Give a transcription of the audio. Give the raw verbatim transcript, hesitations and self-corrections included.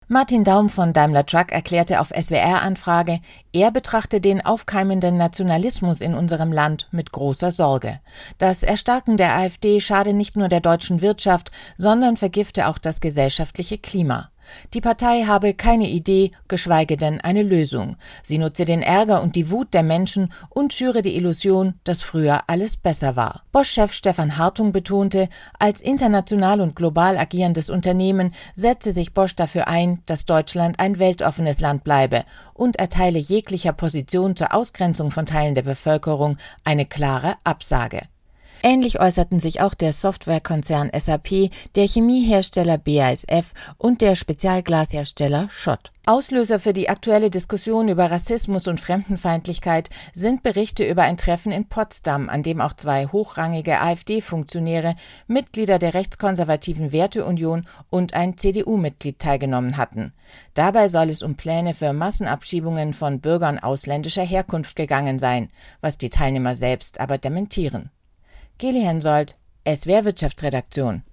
Martin Daum von Daimler Truck erklärte auf S W R-Anfrage, er betrachte den aufkeimenden Nationalismus in unserem Land mit großer Sorge. Das Erstarken der AfD schade nicht nur der deutschen Wirtschaft, sondern vergifte auch das gesellschaftliche Klima. Die Partei habe keine Idee, geschweige denn eine Lösung. Sie nutze den Ärger und die Wut der Menschen und schüre die Illusion, dass früher alles besser war. Bosch-Chef Stefan Hartung betonte, als international und global agierendes Unternehmen setze sich Bosch dafür ein, dass Deutschland ein weltoffenes Land bleibe und erteile jeglicher Position zur Ausgrenzung von Teilen der Bevölkerung eine klare Absage. Ähnlich äußerten sich auch der Softwarekonzern S A P, der Chemiehersteller B A S F und der Spezialglashersteller Schott. Auslöser für die aktuelle Diskussion über Rassismus und Fremdenfeindlichkeit sind Berichte über ein Treffen in Potsdam, an dem auch zwei hochrangige AfD-Funktionäre, Mitglieder der rechtskonservativen Werteunion und ein C D U-Mitglied teilgenommen hatten. Dabei soll es um Pläne für Massenabschiebungen von Bürgern ausländischer Herkunft gegangen sein, was die Teilnehmer selbst aber dementieren. Geli Hensoldt, S W R Wirtschaftsredaktion.